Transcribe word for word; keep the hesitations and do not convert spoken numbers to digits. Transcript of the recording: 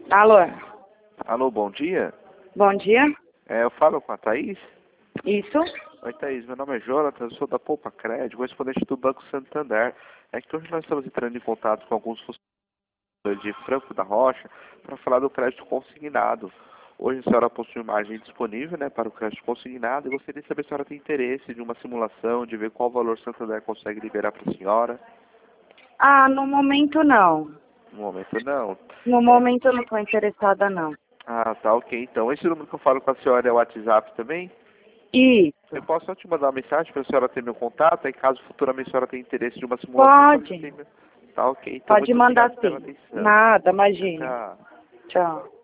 Alô? Alô, bom dia. Bom dia. É, eu falo com a Thaís. Isso? Oi, Thaís. Meu nome é Jonathan, eu sou da Poupa Crédito, correspondente do Banco Santander. É que hoje nós estamos entrando em contato com alguns funcionários de Franco da Rocha para falar do crédito consignado. Hoje a senhora possui margem disponível, né, para o crédito consignado e gostaria de saber se a senhora tem interesse de uma simulação, de ver qual valor o Santander consegue liberar para a senhora. Ah, no momento não. No momento não. No É. momento eu não estou interessada não. Ah, tá, ok. Então, esse número que eu falo com a senhora é o WhatsApp também? Eu Isso. posso só te mandar uma mensagem para a senhora ter meu contato, aí caso futuramente a senhora tenha interesse de uma simulação, a senhora Pode. tem meu- Tá, ok. Então, Pode muito mandar obrigado pela sim. atenção. Nada, imagine. Tchau. Tchau.